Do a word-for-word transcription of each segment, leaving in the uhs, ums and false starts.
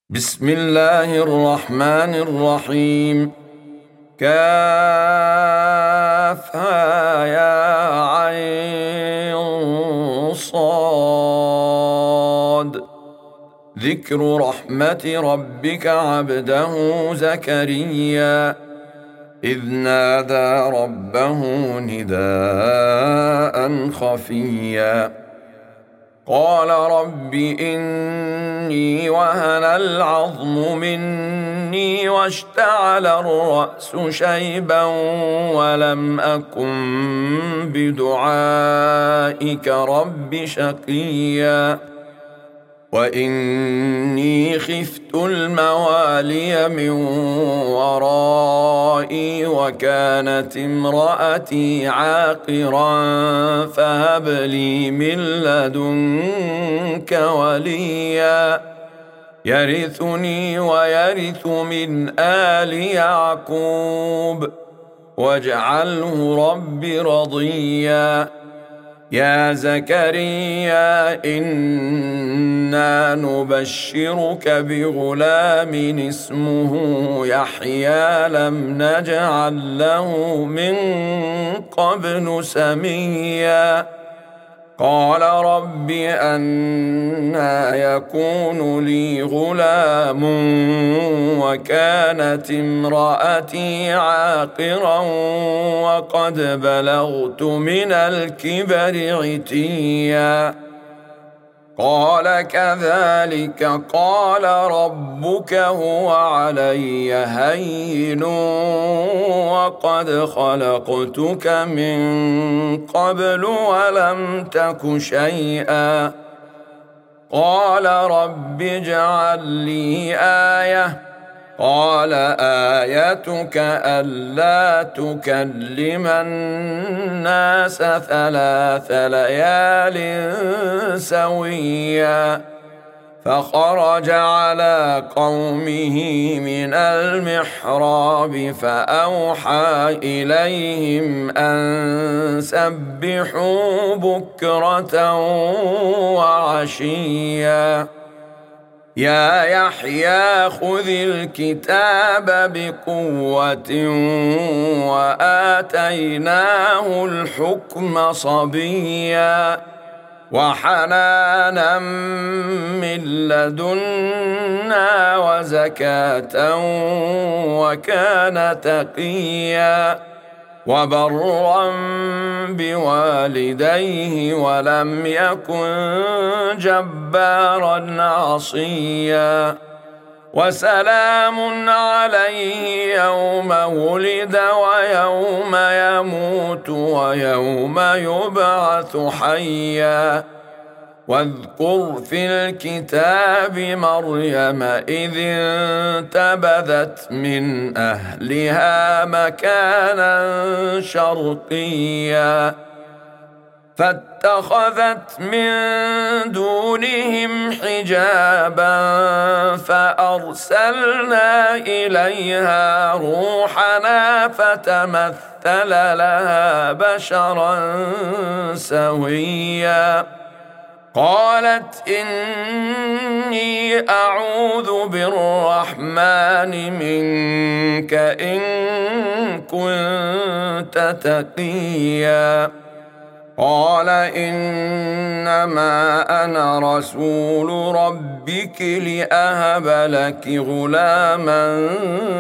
بسم الله الرحمن الرحيم. كافها يا عين صاد. ذكر رحمة ربك عبده زكريا إذ نادى ربه نداء خفيا قال رب إني وهن العظم مني واشتعل الرأس شيبا ولم أكن بدعائك رب شقيا وإني خفت الموالي من ورائي وكانت امرأتي عاقرا فهب لي من لدنك وليا يرثني ويرث من آل يعقوب واجعله رب رضيا يا زكريا إنا نبشرك بغلام اسمه يحيى لم نجعل له من قبل سميا قال رب أنى يكون لي غلام وكانت امرأتي عاقرا وقد بلغت من الكبر عتيا قال كذلك قال ربك هو علي هين وقد خلقتك من قبل ولم تك شيئا قال رب اجعل لي آية قال آيتك ألا تكلم الناس ثلاث ليال سويا فخرج على قومه من المحراب فأوحى إليهم أن سبحوا بكرة وعشيا يا يحيى خذ الكتاب بقوة وآتيناه الحكم صبيا وحنانا من لدنا وزكاة وكان تقيا وبرا بوالديه ولم يكن جبارا عصيا وسلام عليه يوم ولد ويوم يموت ويوم يبعث حيا واذكر في الكتاب مريم إذ انتبذت من أهلها مكانا شرقيا فاتخذت من دونهم حجابا فأرسلنا إليها روحنا فتمثل لها بشرا سويا قالت إني أعوذ بالرحمن منك إن كنت تقيا قال إنما أنا رسول ربك لأهب لك غلاما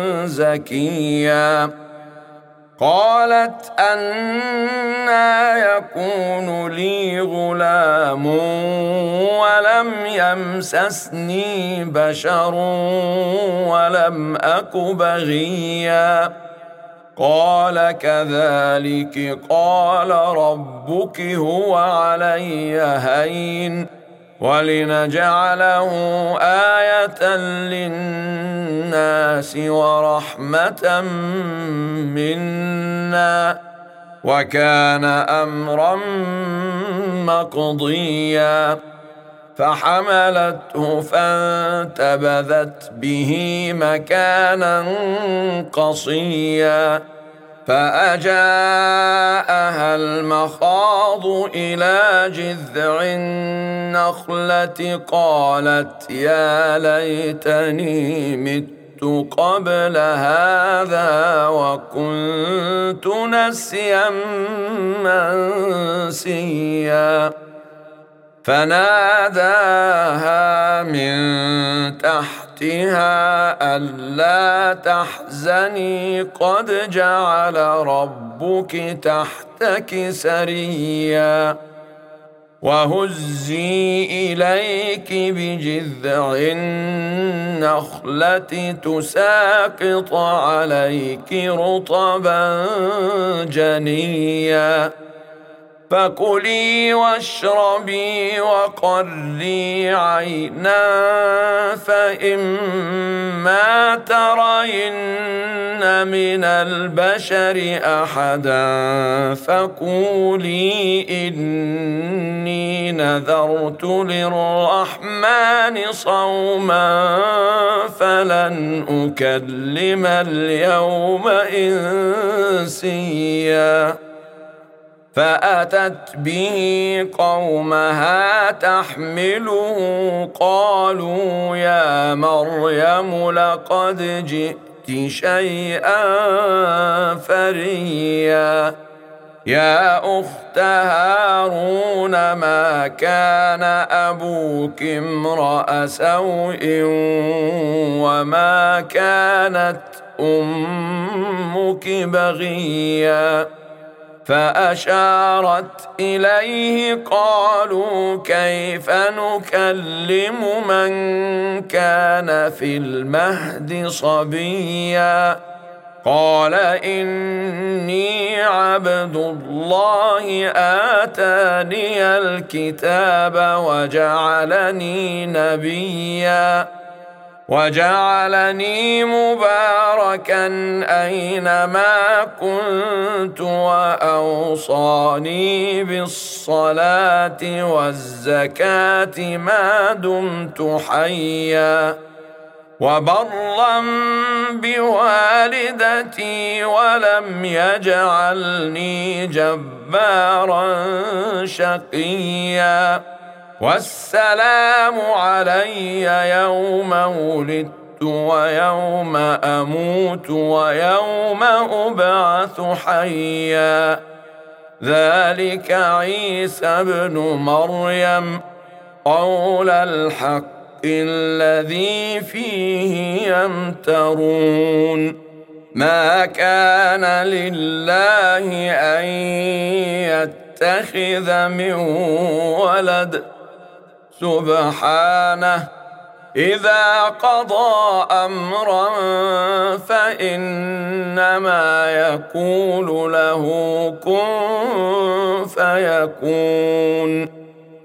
زكيا قالت أنى يكون لي غلام ولم يمسسني بشر ولم أك بغيا قال كذلك قال ربك هو علي هين ولنجعله آية للناس ورحمة منا وكان أمرا مقضيا فحملته فانتبذت به مكانا قصيا فأجاءها المخاض إلى جذع النخلة قالت يا ليتني مت قبل هذا وكنت نسيا منسيا فناداها من تحتها ألا تحزني قد جعل ربك تحتك سريا وهزي إليك بجذع النخلة تساقط عليك رطبا جنيا فكلي واشربي وقري عينا فإما ترين من البشر أحدا فقولي إني نذرت للرحمن صوما فلن أكلم اليوم إنسيا فأتت به قومها تحمله قالوا يا مريم لقد جئت شيئا فريا يا أخت هارون ما كان أبوك امرأ سوء وما كانت أمك بغيا فأشارت إليه قالوا كيف نكلم من كان في المهد صبيا قال إني عبد الله آتاني الكتاب وجعلني نبيا وجعلني مباركا أينما كنت وأوصاني بالصلاة والزكاة ما دمت حيا وبرا بوالدتي ولم يجعلني جبارا شقيا والسلام علي يوم ولدت ويوم أموت ويوم أبعث حيا ذلك عيسى ابن مريم قول الحق الذي فيه يمترون ما كان لله أن يتخذ من ولد سبحانه إذا قضى أمرا فإنما يقول له كن فيكون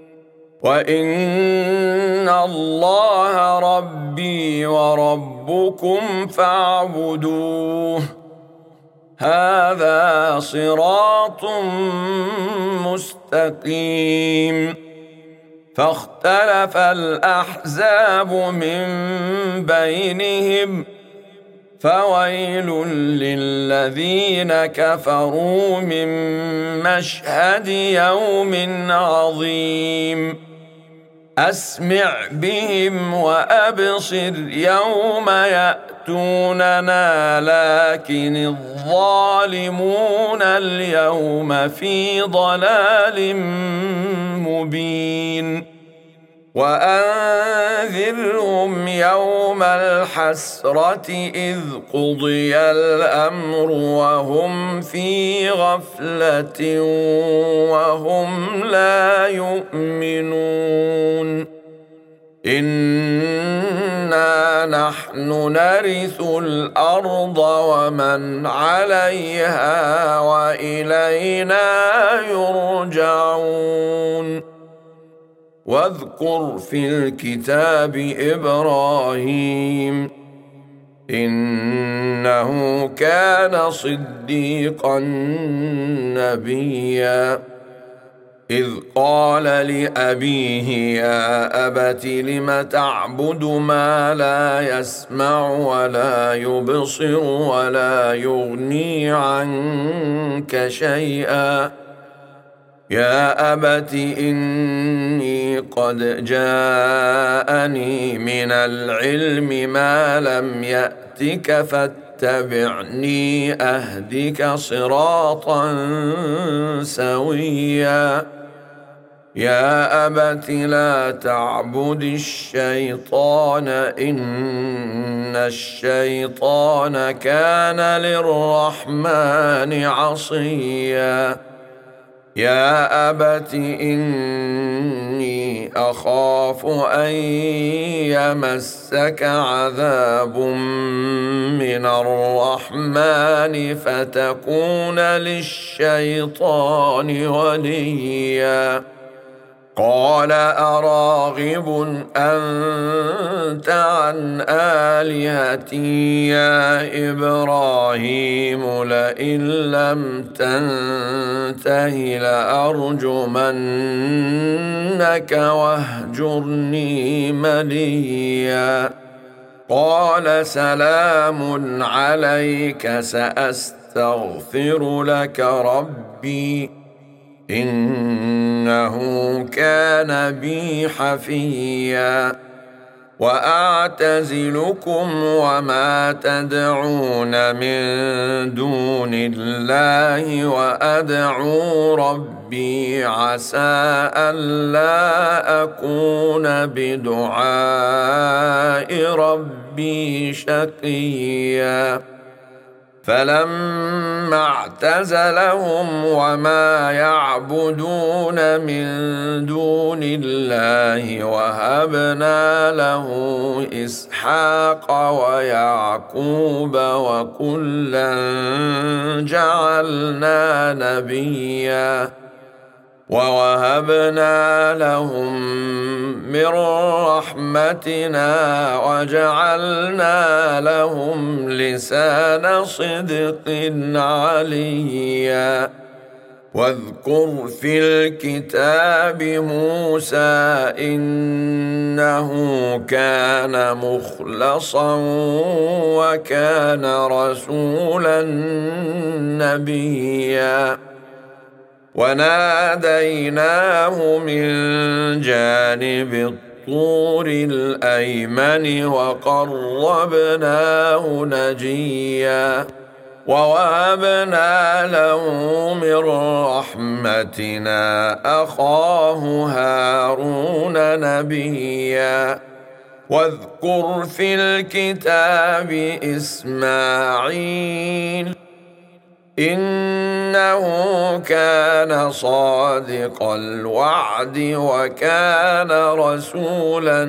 وإن الله ربي وربكم فاعبدوه هذا صراط مستقيم فاختلف الأحزاب من بينهم فويل للذين كفروا من مشهد يوم عظيم أسمع بهم وأبصر يوم يأتوننا لكن الظالمون اليوم في ضلال مبين وأنذرهم يوم الحسرة إذ قضي الأمر وهم في غفلة وهم لا يؤمنون إنا نحن نرث الأرض ومن عليها وإلينا يرجعون واذكر في الكتاب إبراهيم إنه كان صديقا نبيا إذ قال لأبيه يا أبت لم تعبد ما لا يسمع ولا يبصر ولا يغني عنك شيئا يا أبت إني قد جاءني من العلم ما لم يأتك فاتبعني أهدك صراطا سويا يا أبت لا تعبد الشيطان إن الشيطان كان للرحمن عصيا يا أبت إني أخاف أن يمسك عذاب من الرحمن فتكون للشيطان وليا قال أراغب أنت عن آلهتي يا إبراهيم لئن لم تنته لأرجمنك واهجرني مليا قال سلام عليك سأستغفر لك ربي إنه كان بي حفيا وأعتزلكم وما تدعون من دون الله وأدعو ربي عسى ألا أكون بدعاء ربي شقيا فلما اعتزلهم وما يعبدون من دون الله وهبنا له إسحاق ويعقوب وكلا جعلنا نبيا ووهبنا لهم من رحمتنا وجعلنا لهم لسان صدق عليا واذكر في الكتاب موسى إنه كان مخلصا وكان رسولا نبيا وناديناه من جانب الطور الأيمن وقربناه نجيا ووهبنا له من رحمتنا أخاه هارون نبيا واذكر في الكتاب إسماعيل إنه كان صادق الوعد وكان رسولا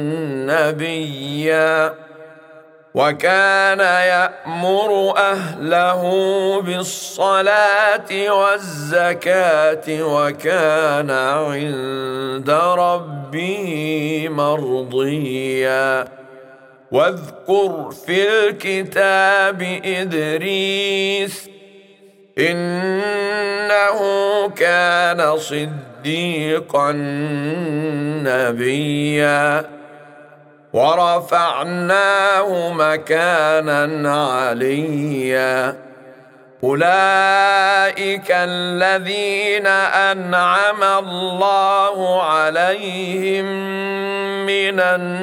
نبيا وكان يأمر أهله بالصلاة والزكاة وكان عند ربه مرضيا واذكر في الكتاب إدريس إنه كان صديقا نبيا ورفعناه مكانا عليا أولئك الذين أنعم الله عليهم من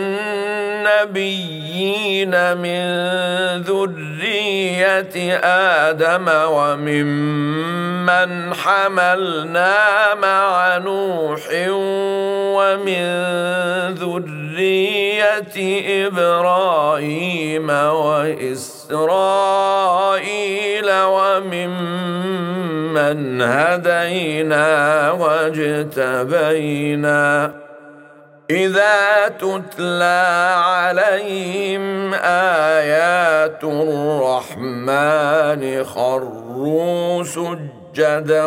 النبيين من ذرية آدم وممن حملنا مع نوح ومن ذرية إبراهيم وإسرائيل وممن هدينا واجتبينا إذا تتلى عليهم آيات الرحمن خروا سجدا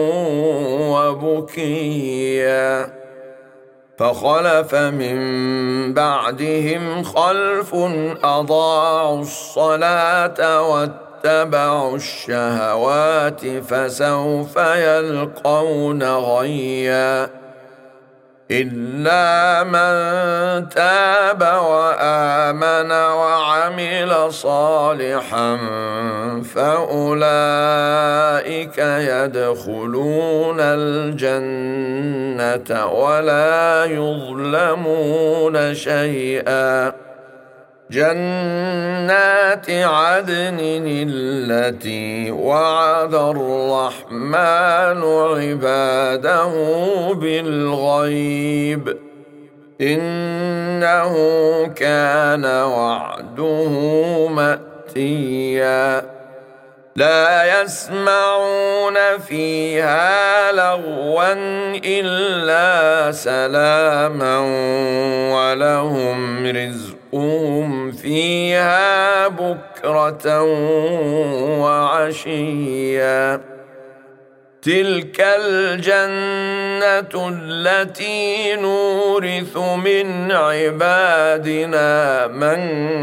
وبكيا فخلف من بعدهم خلف أضاعوا الصلاة واتبعوا واتبعوا الشهوات فسوف يلقون غيا إلا من تاب وآمن وعمل صالحا فأولئك يدخلون الجنة ولا يظلمون شيئا جنات عدن التي وعد الرحمن عباده بالغيب إنه كان وعده مأتيا لا يسمعون فيها لغوا إلا سلاما ولهم رزقهم فيها بكرة وعشيا تلك الجنة التي نورث من عبادنا من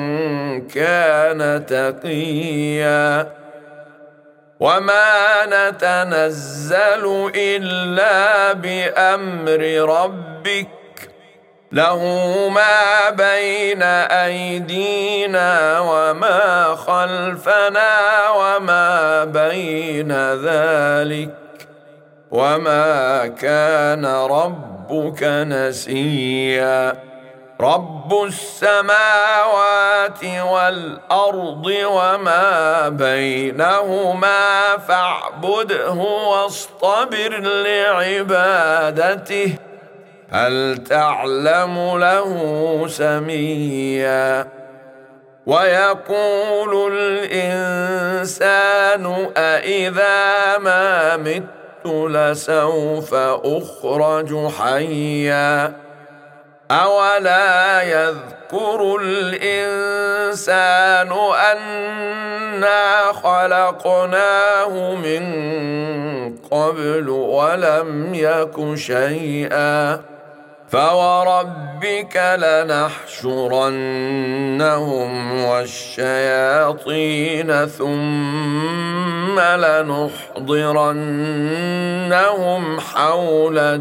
كان تقيا وما نتنزل إلا بأمر ربك له ما بين أيدينا وما خلفنا وما بين ذلك وما كان ربك نسيا رب السماوات والأرض وما بينهما فاعبده واصطبر لعبادته هل تعلم له سميا ويقول الإنسان أإذا ما مت لسوف أخرج حيا أولا يذكر الإنسان أنا خلقناه من قبل ولم يك شيئا فوربك لنحشرنهم والشياطين ثم لنحضرنهم حول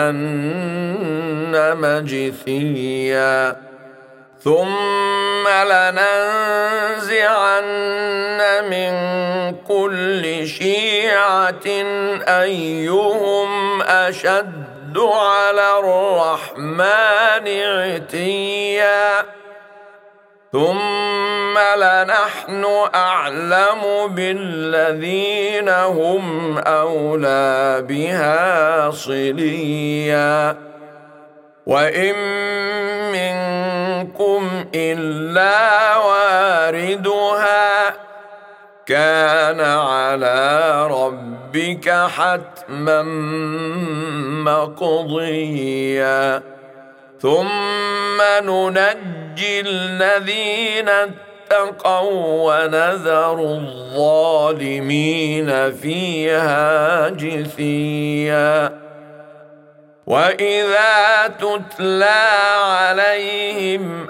جهنم جثيا ثم لننزعن من كل شيعة أيهم أشد على الرحمن عتيا ثم لنحن أعلم بالذين هم أولى بها صليا وإن منكم إلا واردها كان على ربك حتما مقضيا ثم ننجي الذين اتقوا ونذر الظالمين فيها جثيا وإذا تتلى عليهم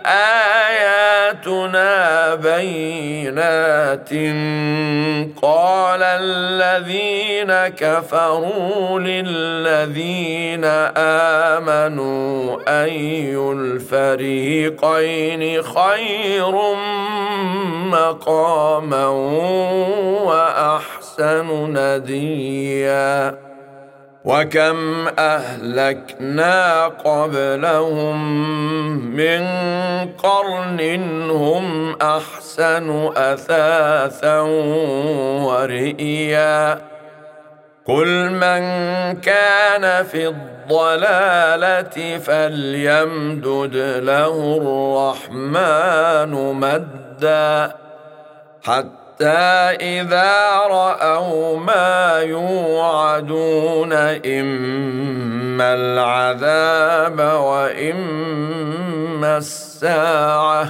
آياتنا بينات قال الذين كفروا للذين آمنوا أي الفريقين خير مقاما وأحسن نديا وكم أهلكنا قبلهم من قرن هم أحسن أثاثا ورئيا قل من كان في الضلالة فليمدد له الرحمن مدا حتى حتى إذا رأوا ما يوعدون إما العذاب وإما الساعة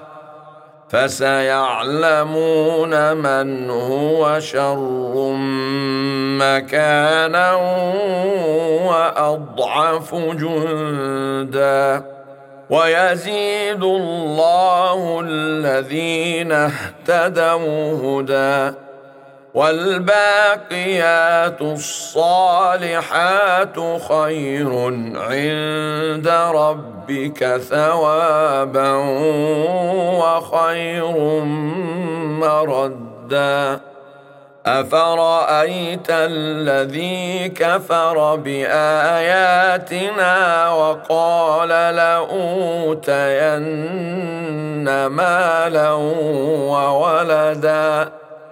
فسيعلمون من هو شر مكانا وأضعف جندا ويزيد الله الذين اهتدوا هدى والباقيات الصالحات خير عند ربك ثوابا وخير مردا أفرأيت الذي كفر بآياتنا وقال لأوتين مالا وولدا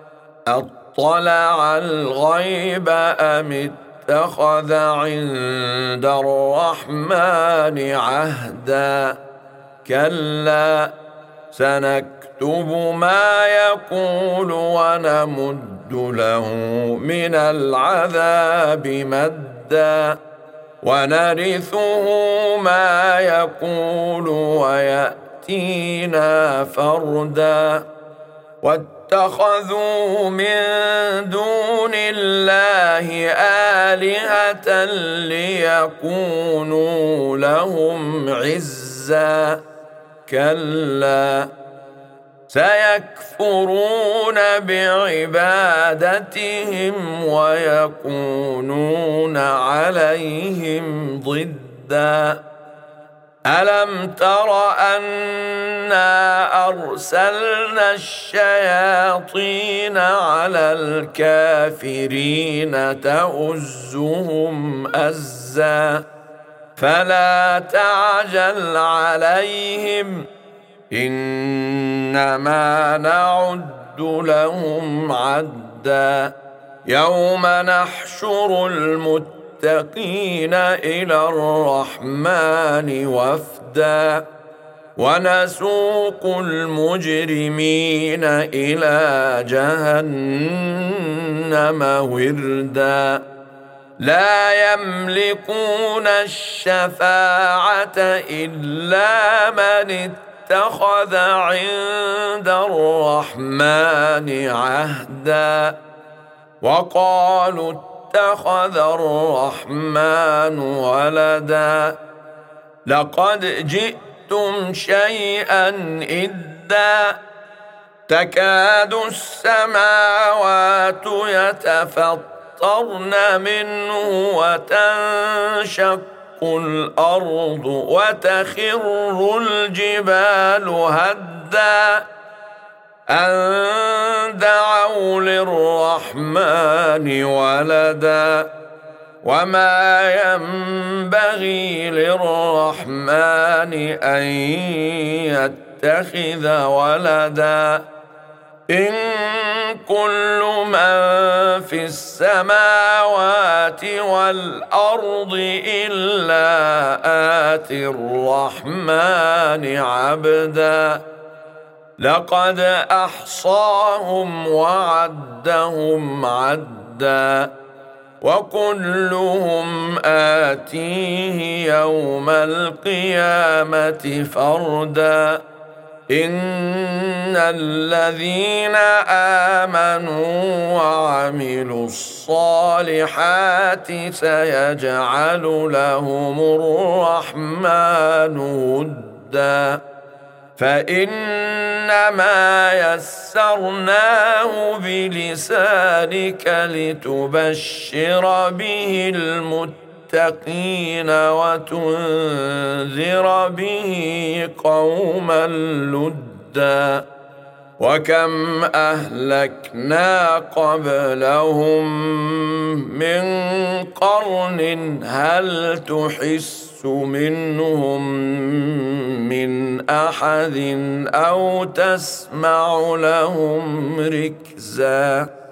أطلع الغيب أم اتخذ عند الرحمن عهدا كلا سنكتب ما يقول ونمد له من العذاب مدا ونرثه ما يقول ويأتينا فردا واتخذوا من دون الله آلهة ليكونوا لهم عزا كلا سيكفرون بعبادتهم ويكونون عليهم ضدا ألم تر أنا أرسلنا الشياطين على الكافرين تؤزهم أزا فلا تعجل عليهم إنما نعد لهم عدا يوم نحشر المتقين إلى الرحمن وفدا ونسوق المجرمين إلى جهنم وردا لا يملكون الشفاعة إلا من اتخذ عند الرحمن عهدا وقالوا اتخذ الرحمن ولدا لقد جئتم شيئا إدا تكاد السماوات يتفطرن منه وتنشق الأرض وتخر الجبال هدا أن دعوا للرحمن ولدا وما ينبغي للرحمن أن يتخذ ولدا إن كل من في السماوات والأرض إلا آتي الرحمن عبدا لقد أحصاهم وعدهم عدا وكلهم آتيه يوم القيامة فردا إن الذين آمنوا وعملوا الصالحات سيجعل لهم الرحمن ودا فإنما يسرناه بلسانك لتبشر به المتقين وتنذر به قوما لدا وكم أهلكنا قبلهم من قرن هل تحس منهم من أحد أو تسمع لهم ركزا